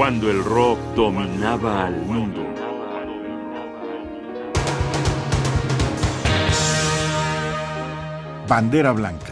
cuando el rock dominaba al mundo. Bandera Blanca.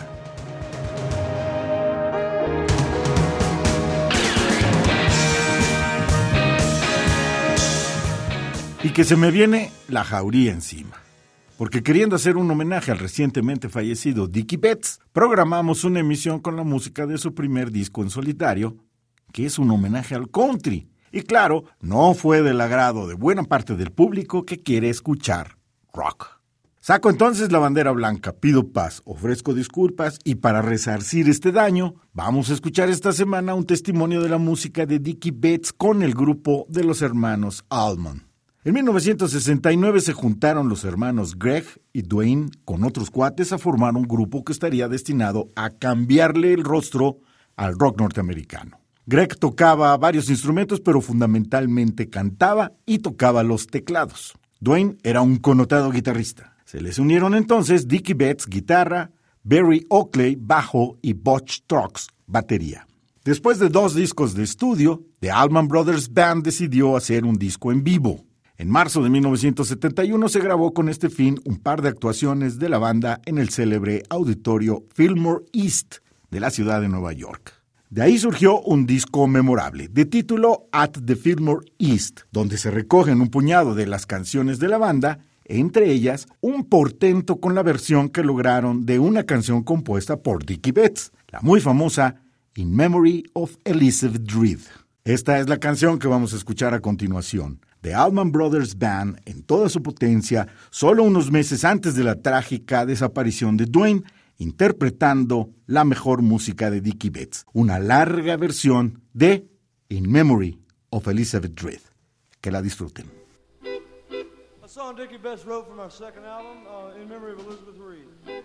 Y que se me viene la jauría encima. Porque queriendo hacer un homenaje al recientemente fallecido Dickie Betts, programamos una emisión con la música de su primer disco en solitario, que es un homenaje al country. Y claro, no fue del agrado de buena parte del público que quiere escuchar rock. Saco entonces la bandera blanca, pido paz, ofrezco disculpas y para resarcir este daño, vamos a escuchar esta semana un testimonio de la música de Dickie Betts con el grupo de los hermanos Allman. En 1969 se juntaron los hermanos Greg y Dwayne con otros cuates a formar un grupo que estaría destinado a cambiarle el rostro al rock norteamericano. Greg tocaba varios instrumentos, pero fundamentalmente cantaba y tocaba los teclados. Dwayne era un connotado guitarrista. Se les unieron entonces Dickie Betts, guitarra, Barry Oakley, bajo y Butch Trucks, batería. Después de 2 discos de estudio, The Allman Brothers Band decidió hacer un disco en vivo. En marzo de 1971 se grabó con este fin un par de actuaciones de la banda en el célebre auditorio Fillmore East de la ciudad de Nueva York. De ahí surgió un disco memorable, de título At the Fillmore East, donde se recogen un puñado de las canciones de la banda, entre ellas un portento con la versión que lograron de una canción compuesta por Dickie Betts, la muy famosa In Memory of Elizabeth Reed. Esta es la canción que vamos a escuchar a continuación. The Allman Brothers Band, en toda su potencia, solo unos meses antes de la trágica desaparición de Dwayne, interpretando la mejor música de Dickie Betts, una larga versión de In Memory of Elizabeth Reed. Que la disfruten. A song Dickie Betts wrote from our second album, In Memory of Elizabeth Reed.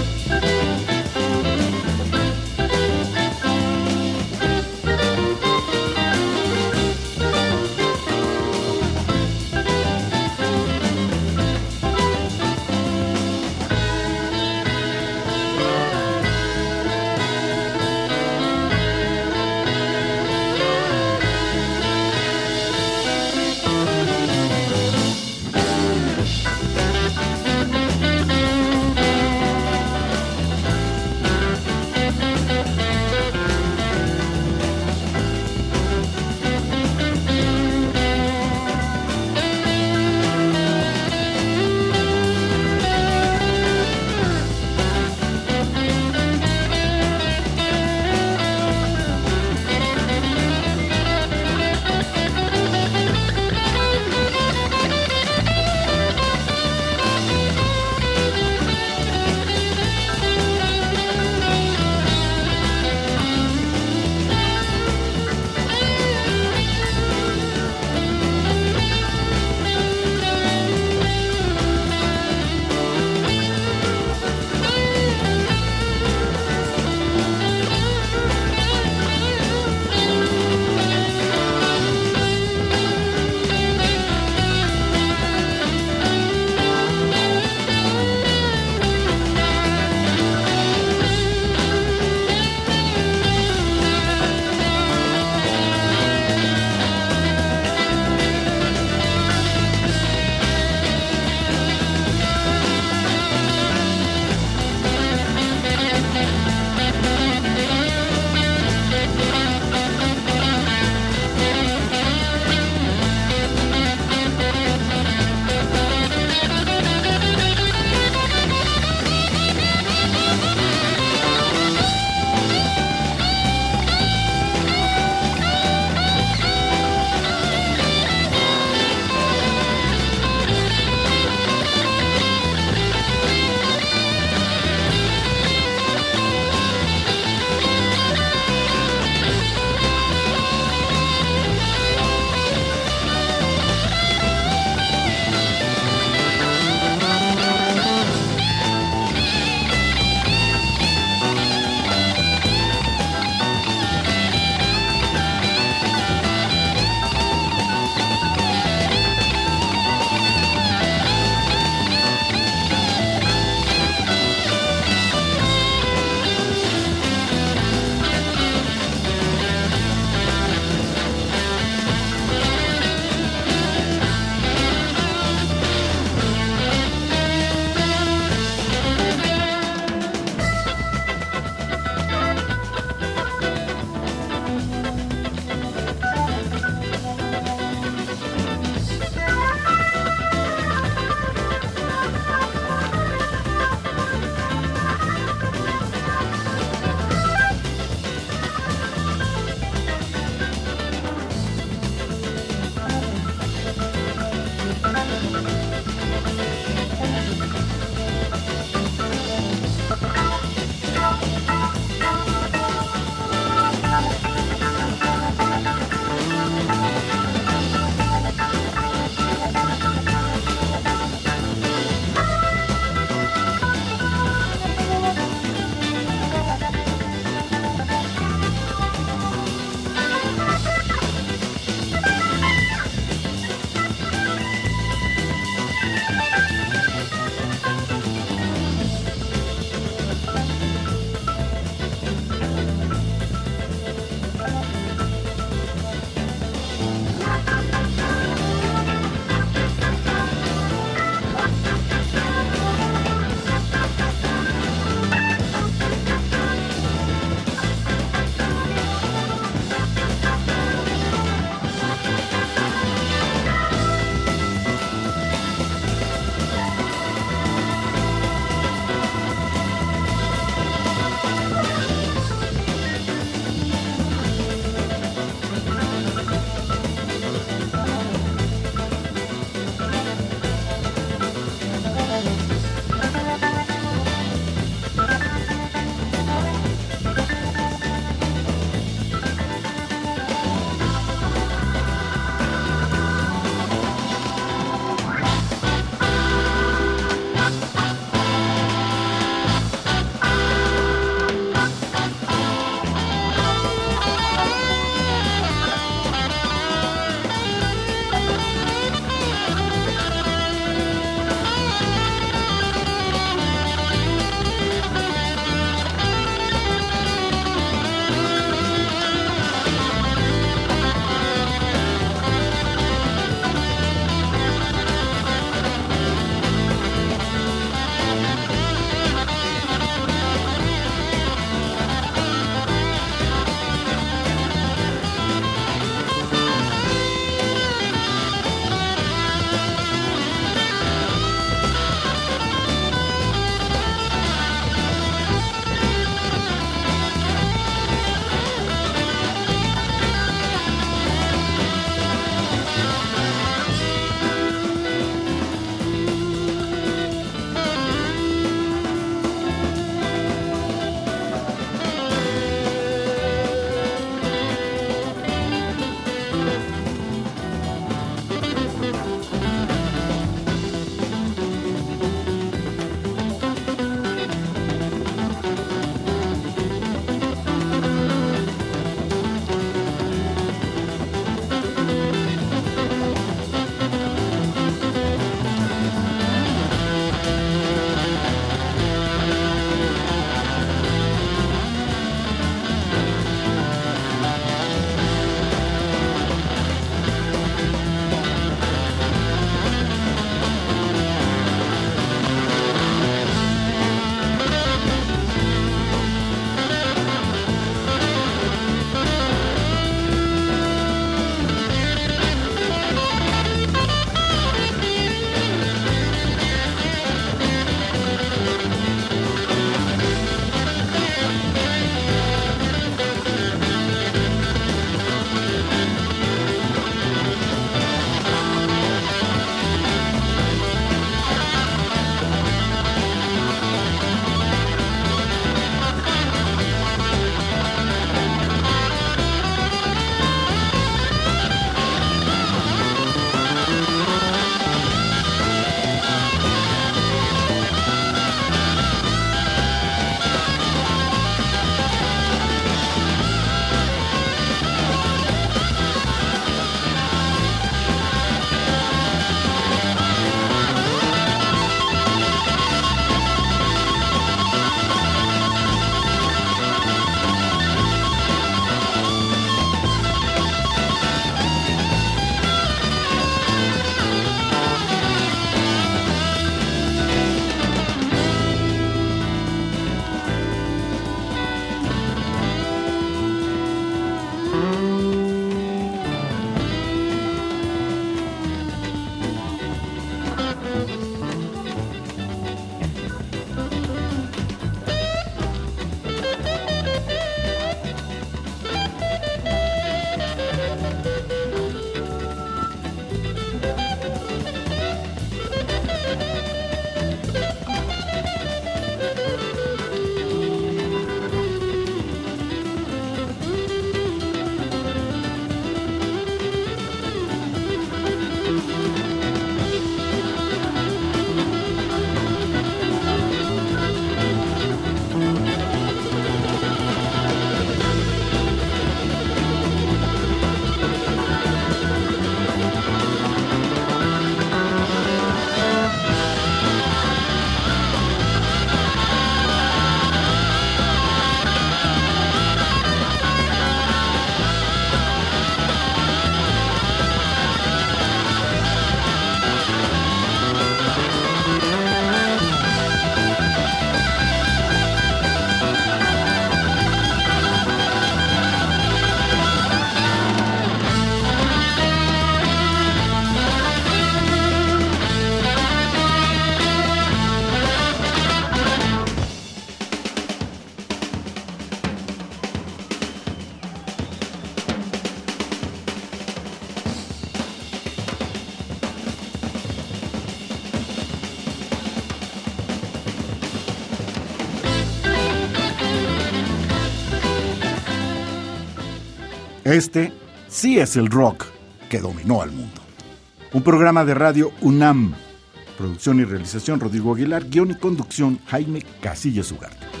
Este sí es el rock que dominó al mundo. Un programa de radio UNAM. Producción y realización Rodrigo Aguilar. Guión y conducción Jaime Casillas Ugarte.